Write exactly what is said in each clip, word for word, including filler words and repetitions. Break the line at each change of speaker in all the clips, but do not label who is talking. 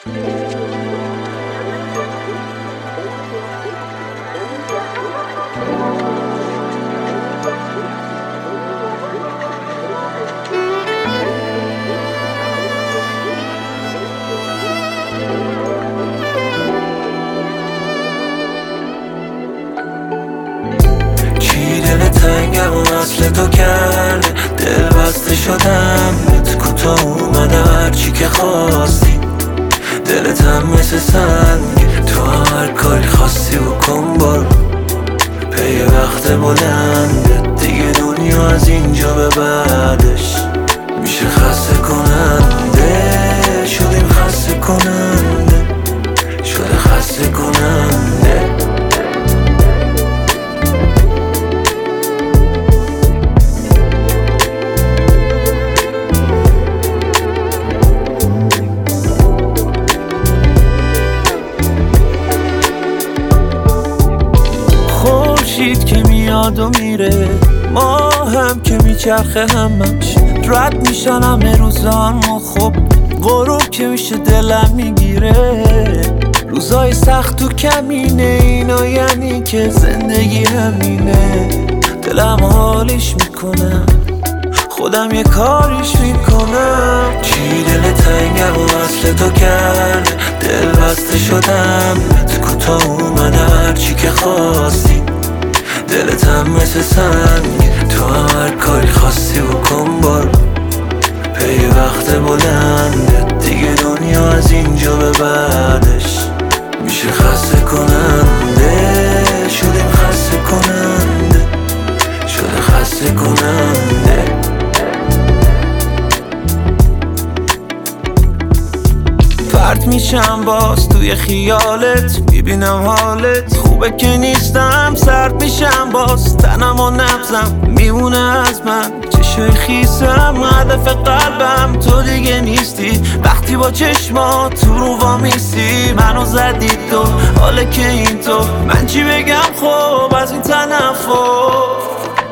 تنگم و اصل تو کرده، دل بسته شدم بهت کوتاه اومدم هرچی که خواستی. دلتم مثل سنگ، تو هر کاری خواستی بکن برو. پی وقت بلنده دیگه، دنیا از اینجا به بعدش میشه خسته کننده. شدیم خسته کننده، شده خسته کننده. خورشید که میاد و میره، ما هم که میچرخه همش رد میشن همه روزان. و خب غروب که میشه دلم میگیره. روزای سخت و کمینه، اینا یعنی که زندگی همینه. دلم حالیش میکنم، خودم یه کاریش میکنم. چی دل تنگم و اصل تو کرده، دل بسته شدم بهت کوتاه اومدم هرچی که خواستی. دلتم مثل سنگ، تو هر کاری خواستی بکن برو. پی وقت بلنده دیگه، دنیا از اینجا به بعدش میشه خسته کننده. شدیم خسته کننده، شده خسته کننده. پرت میشم باز توی خیالت، میبینم حالت خوبه که نیستم. سرد میشم باز تنم و نبزم میمونه از من چشای خیسم. هدف قلبم تو دیگه نیستی، وقتی با چشما تو رو وامیستی. منو زدی تو، حاله که این تو، من چی بگم خب از این تنفر.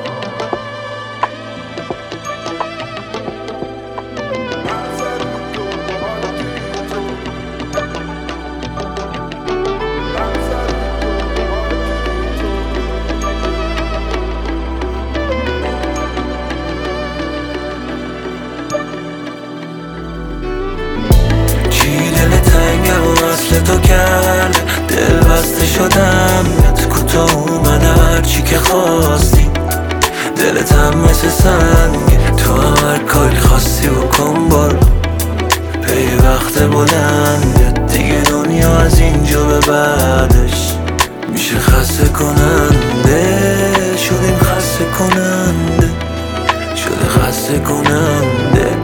اصل تو کرده، دل بسته شدم بهت کوتاه اومدم هرچی که خواستی. دلتم مثل سنگ، تو هر کاری خواستی بکن برو. پی وقت بلنده دیگه، دنیا از اینجا به بعدش میشه خسته کننده. شدیم خسته کننده، شده خسته کننده.